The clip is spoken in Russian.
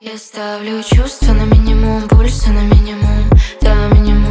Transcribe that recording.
Я ставлю чувства на минимум, пульса на минимум, да, минимум.